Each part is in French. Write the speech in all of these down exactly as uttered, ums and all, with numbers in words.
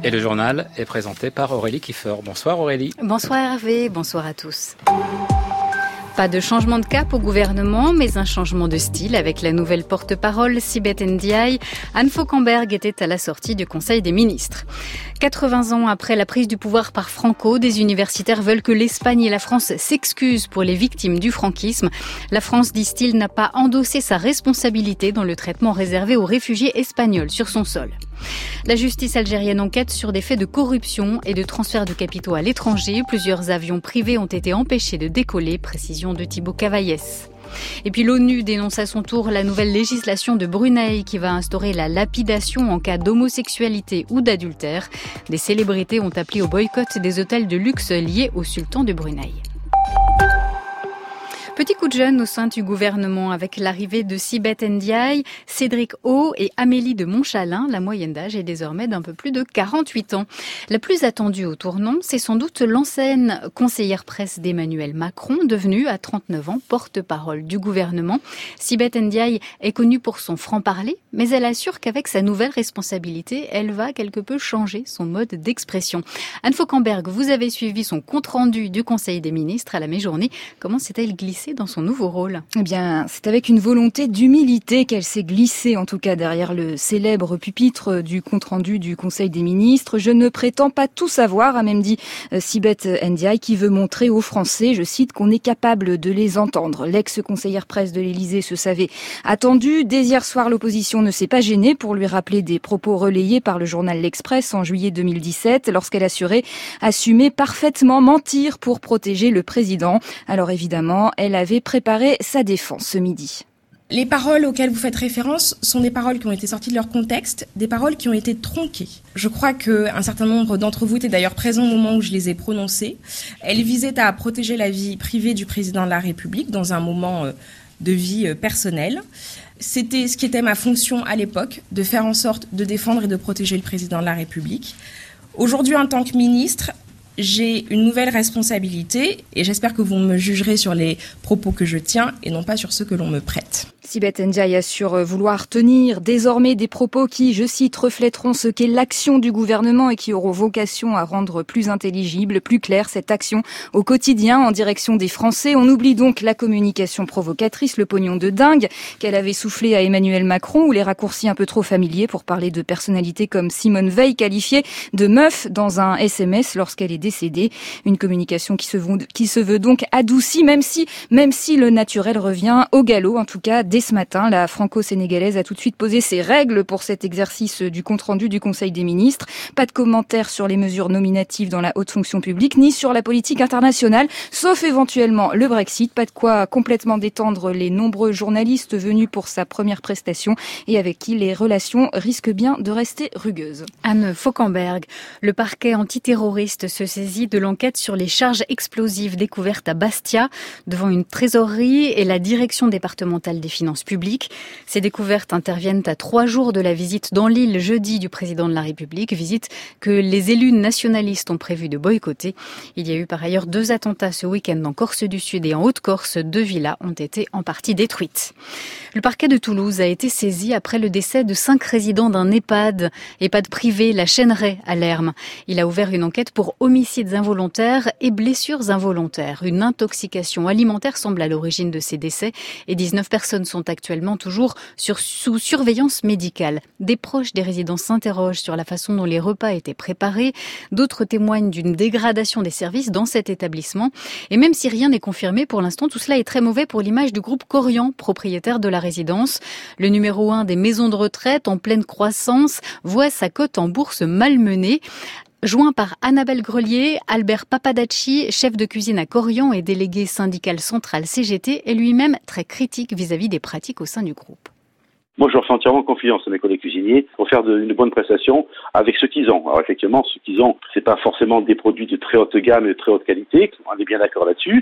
Et le journal est présenté par Aurélie Kiefer. Bonsoir Aurélie. Bonsoir Hervé, bonsoir à tous. Pas de changement de cap au gouvernement, mais un changement de style avec la nouvelle porte-parole Sibeth Ndiaye. Anne Fauquemberg était à la sortie du Conseil des ministres. quatre-vingts ans après la prise du pouvoir par Franco, des universitaires veulent que l'Espagne et la France s'excusent pour les victimes du franquisme. La France, disent-ils, n'a pas endossé sa responsabilité dans le traitement réservé aux réfugiés espagnols sur son sol. La justice algérienne enquête sur des faits de corruption et de transfert de capitaux à l'étranger. Plusieurs avions privés ont été empêchés de décoller, précision de Thibaut Cavaillès. Et puis l'ONU dénonce à son tour la nouvelle législation de Brunei qui va instaurer la lapidation en cas d'homosexualité ou d'adultère. Des célébrités ont appelé au boycott des hôtels de luxe liés au sultan de Brunei. Petit coup de jeune au sein du gouvernement avec l'arrivée de Sibeth Ndiaye, Cédric O et Amélie de Montchalin. La moyenne d'âge est désormais d'un peu plus de quarante-huit ans. La plus attendue au tournant, c'est sans doute l'ancienne conseillère presse d'Emmanuel Macron, devenue à trente-neuf ans porte-parole du gouvernement. Sibeth Ndiaye est connue pour son franc-parler, mais elle assure qu'avec sa nouvelle responsabilité, elle va quelque peu changer son mode d'expression. Anne Fauquemberg, vous avez suivi son compte-rendu du Conseil des ministres à la mi-journée. Comment s'est-elle glissée dans son nouveau rôle? Eh bien, c'est avec une volonté d'humilité qu'elle s'est glissée, en tout cas derrière le célèbre pupitre du compte-rendu du Conseil des ministres. Je ne prétends pas tout savoir, a même dit Sibeth Ndiaye, qui veut montrer aux Français, je cite, qu'on est capable de les entendre. L'ex-conseillère presse de l'Élysée se savait attendue. Dès hier soir, l'opposition ne s'est pas gênée pour lui rappeler des propos relayés par le journal L'Express en juillet deux mille dix-sept, lorsqu'elle assurait assumer parfaitement mentir pour protéger le président. Alors évidemment, elle avait préparé sa défense ce midi. Les paroles auxquelles vous faites référence sont des paroles qui ont été sorties de leur contexte, des paroles qui ont été tronquées. Je crois qu'un certain nombre d'entre vous étaient d'ailleurs présents au moment où je les ai prononcées. Elles visaient à protéger la vie privée du président de la République dans un moment de vie personnelle. C'était ce qui était ma fonction à l'époque, de faire en sorte de défendre et de protéger le président de la République. Aujourd'hui, en tant que ministre, j'ai une nouvelle responsabilité et j'espère que vous me jugerez sur les propos que je tiens et non pas sur ceux que l'on me prête. Sibeth Ndiaye assure vouloir tenir désormais des propos qui, je cite, reflèteront ce qu'est l'action du gouvernement et qui auront vocation à rendre plus intelligible, plus claire cette action au quotidien en direction des Français. On oublie donc la communication provocatrice, le pognon de dingue qu'elle avait soufflé à Emmanuel Macron ou les raccourcis un peu trop familiers pour parler de personnalités comme Simone Veil, qualifiée de meuf dans un S M S lorsqu'elle est décédée. Une communication qui se veut, qui se veut donc adoucie, même si, même si le naturel revient au galop, en tout cas dès ce matin. La franco-sénégalaise a tout de suite posé ses règles pour cet exercice du compte-rendu du Conseil des ministres. Pas de commentaires sur les mesures nominatives dans la haute fonction publique, ni sur la politique internationale, sauf éventuellement le Brexit. Pas de quoi complètement détendre les nombreux journalistes venus pour sa première prestation et avec qui les relations risquent bien de rester rugueuses. Anne Fauquemberg, le parquet antiterroriste se saisit de l'enquête sur les charges explosives découvertes à Bastia devant une trésorerie et la direction départementale des finances publiques. Ces découvertes interviennent à trois jours de la visite dans l'île jeudi du président de la République, visite que les élus nationalistes ont prévu de boycotter. Il y a eu par ailleurs deux attentats ce week-end en Corse du Sud et en Haute-Corse. Deux villas ont été en partie détruites. Le parquet de Toulouse a été saisi après le décès de cinq résidents d'un EHPAD, EHPAD privé, la Chêneraie à Lerme. Il a ouvert une enquête pour homicides involontaires et blessures involontaires. Une intoxication alimentaire semble à l'origine de ces décès et dix-neuf personnes sont actuellement toujours sur, sous surveillance médicale. Des proches des résidents s'interrogent sur la façon dont les repas étaient préparés. D'autres témoignent d'une dégradation des services dans cet établissement. Et même si rien n'est confirmé, pour l'instant, tout cela est très mauvais pour l'image du groupe Corian, propriétaire de la résidence. Le numéro un des maisons de retraite en pleine croissance voit sa cote en bourse malmenée. Joint par Annabelle Grelier, Albert Papadacci, chef de cuisine à Corian et délégué syndical central C G T, est lui-même très critique vis-à-vis des pratiques au sein du groupe. Moi, je leur fais entièrement confiance à mes collègues cuisiniers pour faire de, une bonne prestation avec ce qu'ils ont. Alors effectivement, ce qu'ils ont, c'est pas forcément des produits de très haute gamme et de très haute qualité. On est bien d'accord là-dessus.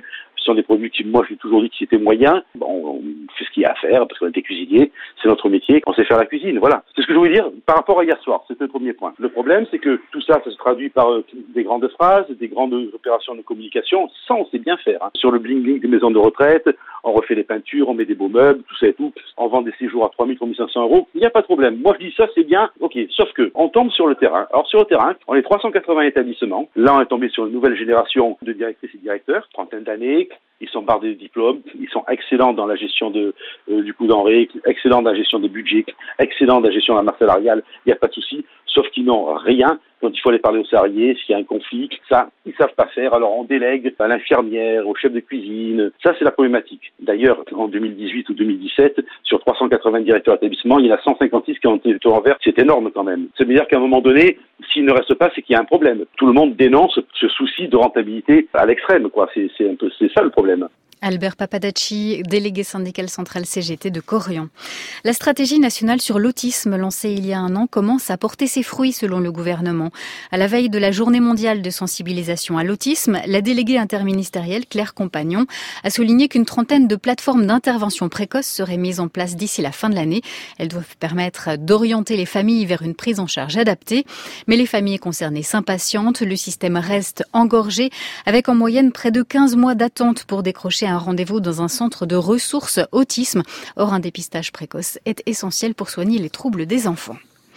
Ce sont des produits qui, moi, j'ai toujours dit que c'était moyen. Bon, on fait ce qu'il y a à faire, parce qu'on était cuisinier, c'est notre métier, on sait faire la cuisine, voilà. C'est ce que je voulais dire par rapport à hier soir, c'était le premier point. Le problème, c'est que tout ça, ça se traduit par euh, des grandes phrases, des grandes opérations de communication. Ça, on sait bien faire. Hein. Sur le bling-bling des maisons de retraite, on refait les peintures, on met des beaux meubles, tout ça et tout. On vend des séjours à trois mille, trois mille cinq cents euros. Il n'y a pas de problème. Moi, je dis ça, c'est bien. Ok. Sauf que, on tombe sur le terrain. Alors, sur le terrain, on est trois cent quatre-vingts établissements. Là, on est tombé sur une nouvelle génération de directrices et directeurs, trentaine d'années. Ils sont bardés de diplômes. Ils sont excellents dans la gestion de, euh, du coût denrée, excellents dans la gestion des budgets, excellents dans la gestion de la masse salariale. Il n'y a pas de souci. Sauf qu'ils n'ont rien. Quand il faut aller parler aux salariés, s'il y a un conflit, ça, ils savent pas faire. Alors, on délègue à l'infirmière, au chef de cuisine. Ça, c'est la problématique. D'ailleurs, en deux mille dix-huit ou deux mille dix-sept, sur trois cent quatre-vingts directeurs d'établissement, il y en a cent cinquante-six qui ont été en vert. C'est énorme quand même. Ça veut dire qu'à un moment donné, s'il ne reste pas, c'est qu'il y a un problème. Tout le monde dénonce ce souci de rentabilité à l'extrême, quoi. C'est, c'est un peu, c'est ça le problème. Albert Papadacci, délégué syndical central C G T de Corian. La stratégie nationale sur l'autisme lancée il y a un an commence à porter ses fruits selon le gouvernement. À la veille de la journée mondiale de sensibilisation à l'autisme, la déléguée interministérielle Claire Compagnon a souligné qu'une trentaine de plateformes d'intervention précoce seraient mises en place d'ici la fin de l'année. Elles doivent permettre d'orienter les familles vers une prise en charge adaptée. Mais les familles concernées s'impatientent, le système reste engorgé avec en moyenne près de quinze mois d'attente pour décrocher un un rendez-vous dans un centre de ressources autisme. Or, un dépistage précoce est essentiel pour soigner les troubles des enfants.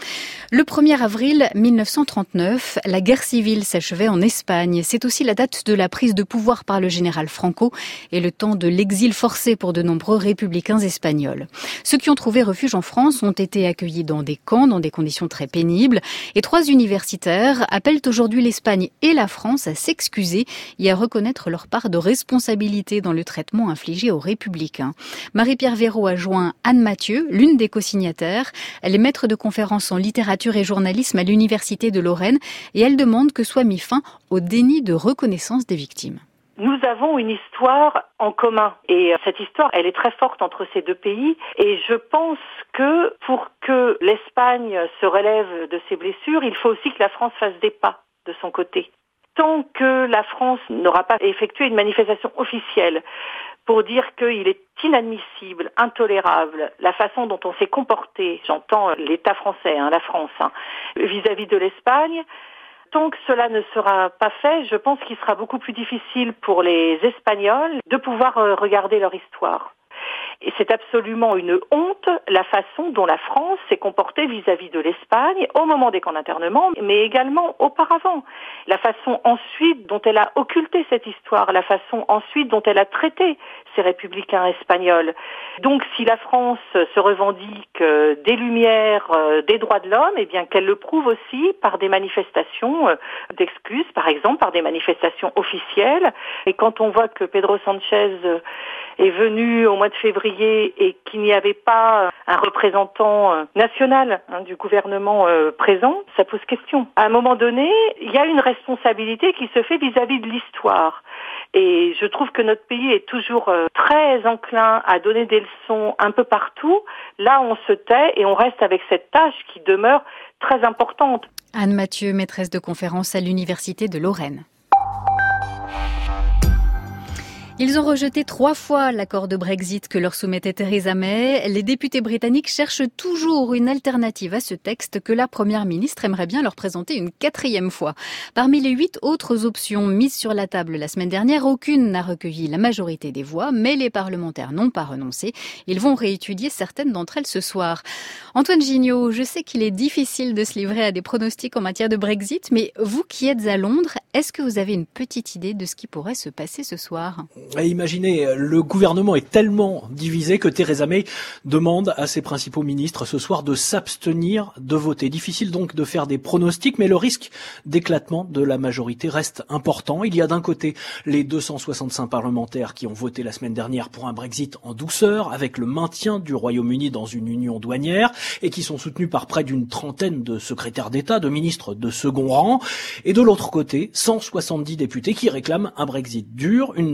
Le premier avril mille neuf cent trente-neuf, la guerre civile s'achevait en Espagne. C'est aussi la date de la prise de pouvoir par le général Franco et le temps de l'exil forcé pour de nombreux républicains espagnols. Ceux qui ont trouvé refuge en France ont été accueillis dans des camps, dans des conditions très pénibles. Et trois universitaires appellent aujourd'hui l'Espagne et la France à s'excuser et à reconnaître leur part de responsabilité dans le traitement infligé aux républicains. Marie-Pierre Véraud a joint Anne Mathieu, l'une des co-signataires. Elle est maître de conférences en littérature et journalisme à l'Université de Lorraine et elle demande que soit mis fin au déni de reconnaissance des victimes. Nous avons une histoire en commun et cette histoire, elle est très forte entre ces deux pays et je pense que pour que l'Espagne se relève de ses blessures, il faut aussi que la France fasse des pas de son côté. Tant que la France n'aura pas effectué une manifestation officielle pour dire qu'il est inadmissible, intolérable, la façon dont on s'est comporté, j'entends l'État français, hein, la France, hein, vis-à-vis de l'Espagne, tant que cela ne sera pas fait, je pense qu'il sera beaucoup plus difficile pour les Espagnols de pouvoir euh, regarder leur histoire. Et c'est absolument une honte la façon dont la France s'est comportée vis-à-vis de l'Espagne au moment des camps d'internement, mais également auparavant. La façon ensuite dont elle a occulté cette histoire, la façon ensuite dont elle a traité ces républicains espagnols. Donc si la France se revendique des Lumières, des droits de l'homme, eh bien qu'elle le prouve aussi par des manifestations d'excuses, par exemple, par des manifestations officielles. Et quand on voit que Pedro Sanchez est venu au mois de février et qu'il n'y avait pas un représentant national hein, du gouvernement euh, présent, ça pose question. À un moment donné, il y a une responsabilité qui se fait vis-à-vis de l'histoire. Et je trouve que notre pays est toujours euh, très enclin à donner des leçons un peu partout. Là, on se tait et on reste avec cette tâche qui demeure très importante. Anne Mathieu, maîtresse de conférences à l'Université de Lorraine. Ils ont rejeté trois fois l'accord de Brexit que leur soumettait Theresa May. Les députés britanniques cherchent toujours une alternative à ce texte que la première ministre aimerait bien leur présenter une quatrième fois. Parmi les huit autres options mises sur la table la semaine dernière, aucune n'a recueilli la majorité des voix, mais les parlementaires n'ont pas renoncé. Ils vont réétudier certaines d'entre elles ce soir. Antoine Gignot, je sais qu'il est difficile de se livrer à des pronostics en matière de Brexit, mais vous qui êtes à Londres, est-ce que vous avez une petite idée de ce qui pourrait se passer ce soir ? Imaginez, le gouvernement est tellement divisé que Theresa May demande à ses principaux ministres ce soir de s'abstenir de voter. Difficile donc de faire des pronostics, mais le risque d'éclatement de la majorité reste important. Il y a d'un côté les deux cent soixante-cinq parlementaires qui ont voté la semaine dernière pour un Brexit en douceur, avec le maintien du Royaume-Uni dans une union douanière, et qui sont soutenus par près d'une trentaine de secrétaires d'État, de ministres de second rang. Et de l'autre côté, cent soixante-dix députés qui réclament un Brexit dur, une rupture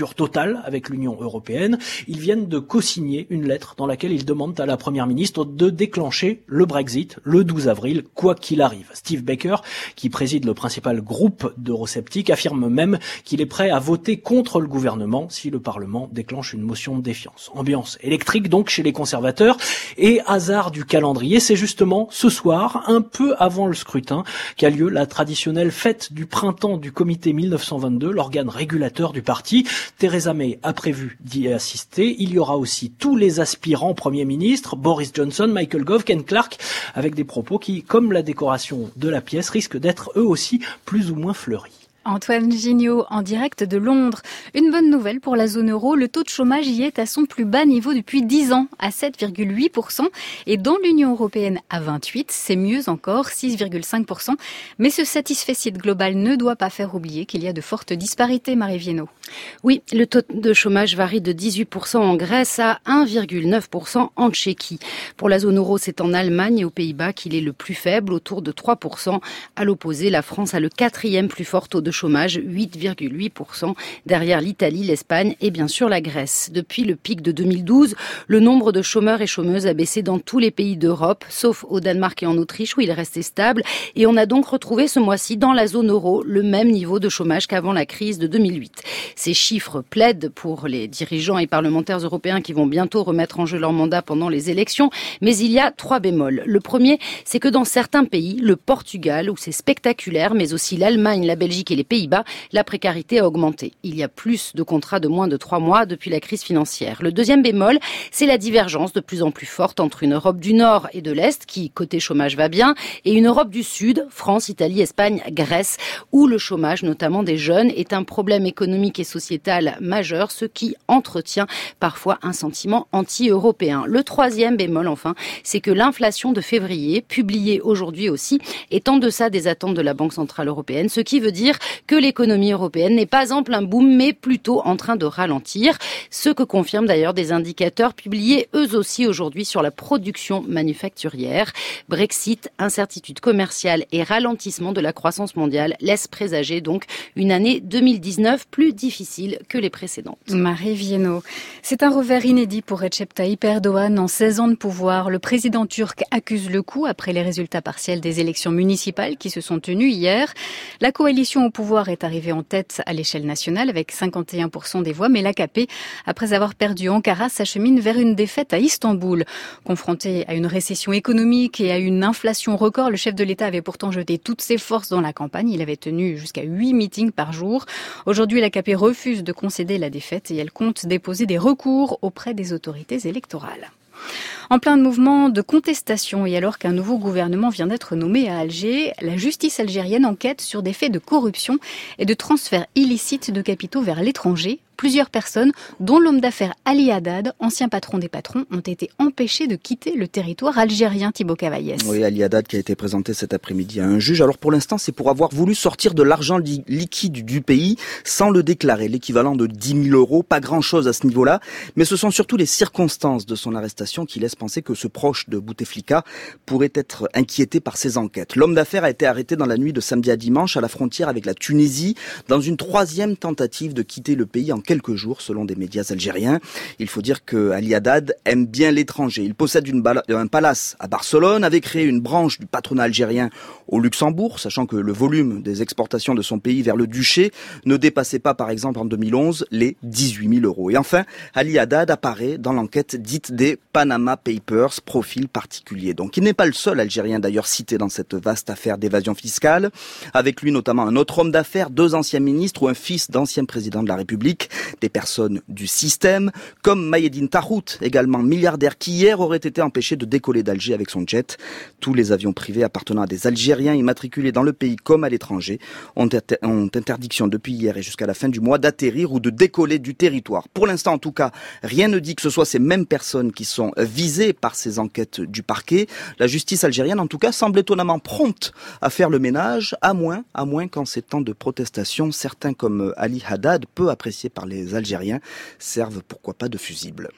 rupture totale avec l'Union européenne. Ils viennent de co-signer une lettre dans laquelle ils demandent à la première ministre de déclencher le Brexit le douze avril, quoi qu'il arrive. Steve Baker, qui préside le principal groupe d'eurosceptiques, affirme même qu'il est prêt à voter contre le gouvernement si le Parlement déclenche une motion de défiance. Ambiance électrique donc chez les conservateurs et hasard du calendrier, c'est justement ce soir, un peu avant le scrutin, qu'a lieu la traditionnelle fête du printemps du comité mille neuf cent vingt-deux, l'organe régulateur du parti. Theresa May a prévu d'y assister. Il y aura aussi tous les aspirants premiers ministres, Boris Johnson, Michael Gove, Ken Clarke, avec des propos qui, comme la décoration de la pièce, risquent d'être eux aussi plus ou moins fleuris. Antoine Gignot, en direct de Londres. Une bonne nouvelle pour la zone euro, le taux de chômage y est à son plus bas niveau depuis dix ans, à sept virgule huit pour cent. Et dans l'Union européenne, à vingt-huit, c'est mieux encore, six virgule cinq pour cent. Mais ce satisfecit global ne doit pas faire oublier qu'il y a de fortes disparités, Marie Viennot. Oui, le taux de chômage varie de dix-huit pour cent en Grèce à un virgule neuf pour cent en Tchéquie. Pour la zone euro, c'est en Allemagne et aux Pays-Bas qu'il est le plus faible, autour de trois pour cent. À l'opposé, la France a le quatrième plus fort taux de chômage, huit virgule huit pour cent, derrière l'Italie, l'Espagne et bien sûr la Grèce. Depuis le pic de deux mille douze, le nombre de chômeurs et chômeuses a baissé dans tous les pays d'Europe, sauf au Danemark et en Autriche où il restait stable. Et on a donc retrouvé ce mois-ci dans la zone euro le même niveau de chômage qu'avant la crise de deux mille huit. Ces chiffres plaident pour les dirigeants et parlementaires européens qui vont bientôt remettre en jeu leur mandat pendant les élections. Mais il y a trois bémols. Le premier, c'est que dans certains pays, le Portugal, où c'est spectaculaire, mais aussi l'Allemagne, la Belgique et les Pays-Bas, la précarité a augmenté. Il y a plus de contrats de moins de trois mois depuis la crise financière. Le deuxième bémol, c'est la divergence de plus en plus forte entre une Europe du Nord et de l'Est, qui, côté chômage, va bien, et une Europe du Sud, France, Italie, Espagne, Grèce, où le chômage, notamment des jeunes, est un problème économique et sociétal majeur, ce qui entretient parfois un sentiment anti-européen. Le troisième bémol, enfin, c'est que l'inflation de février, publiée aujourd'hui aussi, est en deçà des attentes de la Banque centrale européenne, ce qui veut dire que l'économie européenne n'est pas en plein boom, mais plutôt en train de ralentir. Ce que confirment d'ailleurs des indicateurs publiés eux aussi aujourd'hui sur la production manufacturière. Brexit, incertitude commerciale et ralentissement de la croissance mondiale laissent présager donc une année deux mille dix-neuf plus difficile que les précédentes. Marie Viennot. C'est un revers inédit pour Recep Tayyip Erdogan en seize ans de pouvoir. Le président turc accuse le coup après les résultats partiels des élections municipales qui se sont tenues hier. La coalition au pouvoir est arrivée en tête à l'échelle nationale avec cinquante et un pour cent des voix, mais l'A K P, après avoir perdu Ankara, s'achemine vers une défaite à Istanbul. Confronté à une récession économique et à une inflation record, le chef de l'État avait pourtant jeté toutes ses forces dans la campagne. Il avait tenu jusqu'à huit meetings par jour. Aujourd'hui, l'A K P refuse de concéder la défaite et elle compte déposer des recours auprès des autorités électorales. En plein mouvement de contestation et alors qu'un nouveau gouvernement vient d'être nommé à Alger, la justice algérienne enquête sur des faits de corruption et de transfert illicite de capitaux vers l'étranger. Plusieurs personnes, dont l'homme d'affaires Ali Haddad, ancien patron des patrons, ont été empêchées de quitter le territoire algérien. Thibaut Cavaillès. Oui, Ali Haddad qui a été présenté cet après-midi à un juge. Alors pour l'instant, c'est pour avoir voulu sortir de l'argent li- liquide du pays sans le déclarer, l'équivalent de dix mille euros. Pas grand-chose à ce niveau-là, mais ce sont surtout les circonstances de son arrestation qui laissent penser que ce proche de Bouteflika pourrait être inquiété par ces enquêtes. L'homme d'affaires a été arrêté dans la nuit de samedi à dimanche à la frontière avec la Tunisie dans une troisième tentative de quitter le pays en quelques jours, selon des médias algériens. Il faut dire que Ali Haddad aime bien l'étranger. Il possède une bala- un palace à Barcelone, avait créé une branche du patronat algérien au Luxembourg, sachant que le volume des exportations de son pays vers le duché ne dépassait pas, par exemple, en deux mille onze, les dix-huit mille euros. Et enfin, Ali Haddad apparaît dans l'enquête dite des Panama Papers, profil particulier. Donc il n'est pas le seul Algérien d'ailleurs cité dans cette vaste affaire d'évasion fiscale. Avec lui notamment un autre homme d'affaires, deux anciens ministres ou un fils d'ancien président de la République. Des personnes du système, comme Maïeddine Tahout, également milliardaire, qui hier aurait été empêché de décoller d'Alger avec son jet. Tous les avions privés appartenant à des Algériens immatriculés dans le pays comme à l'étranger ont, inter- ont interdiction depuis hier et jusqu'à la fin du mois d'atterrir ou de décoller du territoire. Pour l'instant, en tout cas, rien ne dit que ce soit ces mêmes personnes qui sont visées par ces enquêtes du parquet. La justice algérienne, en tout cas, semble étonnamment prompte à faire le ménage, à moins, à moins qu'en ces temps de protestation, certains comme Ali Haddad, peu appréciés par les Algériens, servent pourquoi pas de fusibles.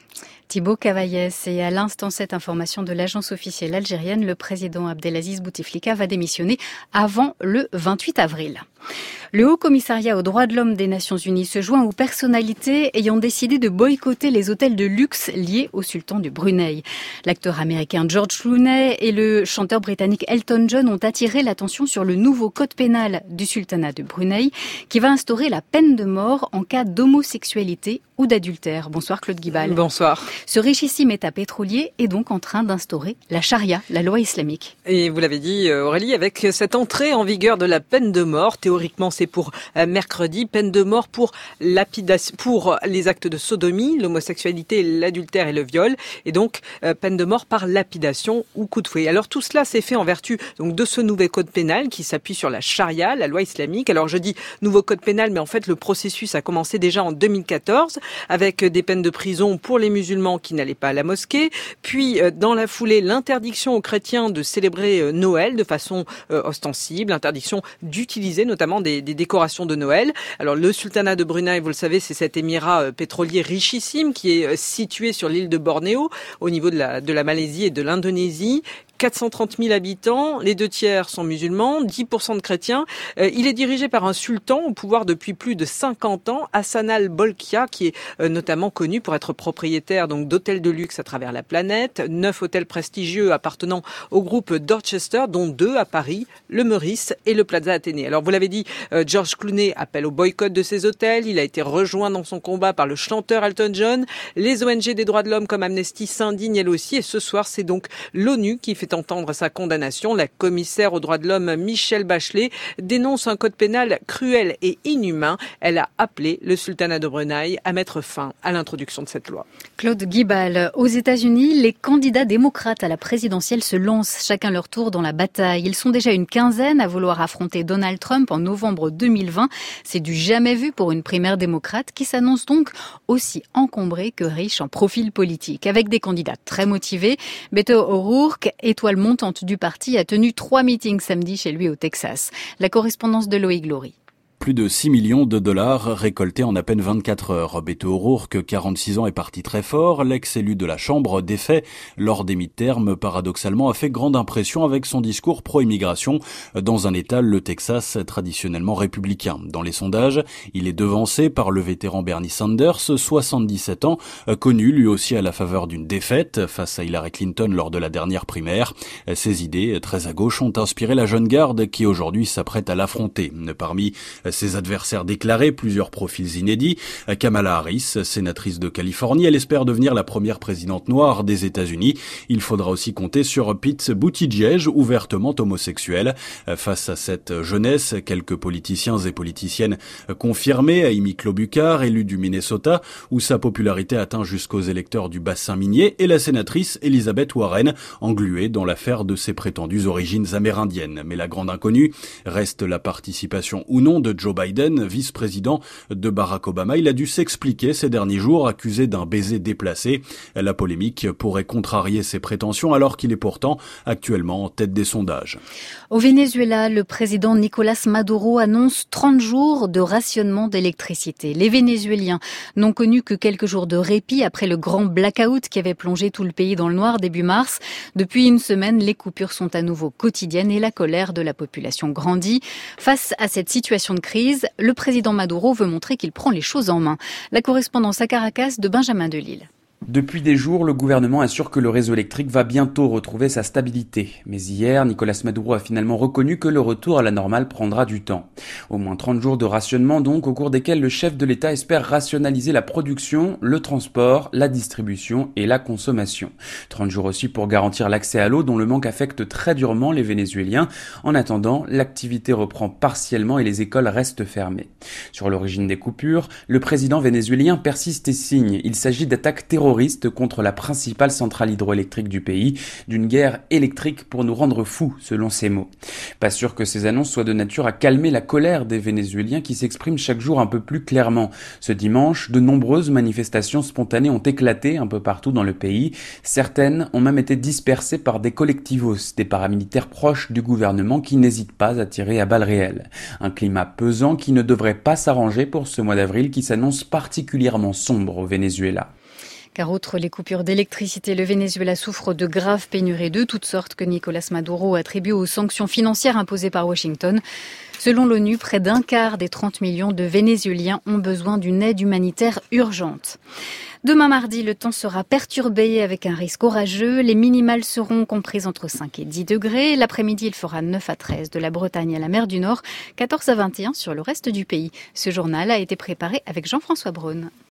Thibaut Cavaillès. Et à l'instant, cette information de l'agence officielle algérienne, le président Abdelaziz Bouteflika va démissionner avant le vingt-huit avril. Le Haut Commissariat aux droits de l'homme des Nations Unies se joint aux personnalités ayant décidé de boycotter les hôtels de luxe liés au sultan du Brunei. L'acteur américain George Clooney et le chanteur britannique Elton John ont attiré l'attention sur le nouveau code pénal du sultanat de Brunei qui va instaurer la peine de mort en cas d'homosexualité ou d'adultère. Bonsoir Claude Guibal. Bonsoir. Ce richissime État pétrolier est donc en train d'instaurer la charia, la loi islamique. Et vous l'avez dit Aurélie, avec cette entrée en vigueur de la peine de mort, théoriquement c'est pour mercredi, peine de mort pour lapidation, pour les actes de sodomie, l'homosexualité, l'adultère et le viol, et donc euh, peine de mort par lapidation ou coup de fouet. Alors tout cela s'est fait en vertu donc de ce nouveau code pénal qui s'appuie sur la charia, la loi islamique. Alors je dis nouveau code pénal, mais en fait le processus a commencé déjà en deux mille quatorze avec des peines de prison pour les musulmans qui n'allaient pas à la mosquée, puis euh, dans la foulée l'interdiction aux chrétiens de célébrer euh, Noël de façon euh, ostensible, interdiction d'utiliser notamment des, des décorations de Noël. Alors le sultanat de Brunei, vous le savez, c'est cet émirat euh, pétrolier richissime qui est euh, situé sur l'île de Bornéo, au niveau de la, de la Malaisie et de l'Indonésie. quatre cent trente mille habitants, les deux tiers sont musulmans, dix pour cent de chrétiens. Euh, il est dirigé par un sultan au pouvoir depuis plus de cinquante ans, Hassan al-Bolkiah, qui est euh, notamment connu pour être propriétaire donc d'hôtels de luxe à travers la planète, neuf hôtels prestigieux appartenant au groupe Dorchester, dont deux à Paris, le Meurice et le Plaza Athénée. Alors vous l'avez dit, euh, George Clooney appelle au boycott de ces hôtels. Il a été rejoint dans son combat par le chanteur Elton John. Les O N G des droits de l'homme comme Amnesty s'indignent elle aussi. Et ce soir, c'est donc l'ONU qui fait entendre sa condamnation. La commissaire aux droits de l'homme Michelle Bachelet dénonce un code pénal cruel et inhumain. Elle a appelé le sultanat de Brunei à mettre fin à l'introduction de cette loi. Claude Guibal, aux États-Unis, les candidats démocrates à la présidentielle se lancent chacun leur tour dans la bataille. Ils sont déjà une quinzaine à vouloir affronter Donald Trump en novembre deux mille vingt. C'est du jamais vu pour une primaire démocrate qui s'annonce donc aussi encombrée que riche en profil politique. Avec des candidats très motivés, Beto O'Rourke, étoile montante du parti, a tenu trois meetings samedi chez lui au Texas. La correspondance de Loïc Glory. Plus de six millions de dollars récoltés en à peine vingt-quatre heures. Beto O'Rourke, quarante-six ans, est parti très fort. L'ex-élu de la Chambre, défait lors des mi-termes, paradoxalement, a fait grande impression avec son discours pro-immigration dans un État, le Texas, traditionnellement républicain. Dans les sondages, il est devancé par le vétéran Bernie Sanders, soixante-dix-sept ans, connu lui aussi à la faveur d'une défaite face à Hillary Clinton lors de la dernière primaire. Ses idées, très à gauche, ont inspiré la jeune garde qui aujourd'hui s'apprête à l'affronter. Parmi ses adversaires déclarés, plusieurs profils inédits. Kamala Harris, sénatrice de Californie, elle espère devenir la première présidente noire des États-Unis. Il faudra aussi compter sur Pete Buttigieg, ouvertement homosexuel. Face à cette jeunesse, quelques politiciens et politiciennes confirmés, Amy Klobuchar, élue du Minnesota, où sa popularité atteint jusqu'aux électeurs du bassin minier, et la sénatrice Elizabeth Warren, engluée dans l'affaire de ses prétendues origines amérindiennes. Mais la grande inconnue reste la participation ou non de Joe Biden, vice-président de Barack Obama. Il a dû s'expliquer ces derniers jours, accusé d'un baiser déplacé. La polémique pourrait contrarier ses prétentions alors qu'il est pourtant actuellement en tête des sondages. Au Venezuela, le président Nicolas Maduro annonce trente jours de rationnement d'électricité. Les Vénézuéliens n'ont connu que quelques jours de répit après le grand blackout qui avait plongé tout le pays dans le noir début mars. Depuis une semaine, les coupures sont à nouveau quotidiennes et la colère de la population grandit. Face à cette situation de crise, le président Maduro veut montrer qu'il prend les choses en main. La correspondance à Caracas de Benjamin Delille. Depuis des jours, le gouvernement assure que le réseau électrique va bientôt retrouver sa stabilité. Mais hier, Nicolas Maduro a finalement reconnu que le retour à la normale prendra du temps. Au moins trente jours de rationnement donc, au cours desquels le chef de l'État espère rationaliser la production, le transport, la distribution et la consommation. trente jours aussi pour garantir l'accès à l'eau dont le manque affecte très durement les Vénézuéliens. En attendant, l'activité reprend partiellement et les écoles restent fermées. Sur l'origine des coupures, le président vénézuélien persiste et signe. Il s'agit d'attaques terroristes contre la principale centrale hydroélectrique du pays, d'une guerre électrique pour nous rendre fous, selon ses mots. Pas sûr que ces annonces soient de nature à calmer la colère des Vénézuéliens qui s'expriment chaque jour un peu plus clairement. Ce dimanche, de nombreuses manifestations spontanées ont éclaté un peu partout dans le pays. Certaines ont même été dispersées par des collectivos, des paramilitaires proches du gouvernement qui n'hésitent pas à tirer à balles réelles. Un climat pesant qui ne devrait pas s'arranger pour ce mois d'avril qui s'annonce particulièrement sombre au Venezuela. Car outre les coupures d'électricité, le Venezuela souffre de graves pénuries de toutes sortes que Nicolas Maduro attribue aux sanctions financières imposées par Washington. Selon l'ONU, près d'un quart des trente millions de Vénézuéliens ont besoin d'une aide humanitaire urgente. Demain mardi, le temps sera perturbé avec un risque orageux. Les minimales seront comprises entre cinq et dix degrés. L'après-midi, il fera neuf à treize de la Bretagne à la mer du Nord, quatorze à vingt et un sur le reste du pays. Ce journal a été préparé avec Jean-François Braun.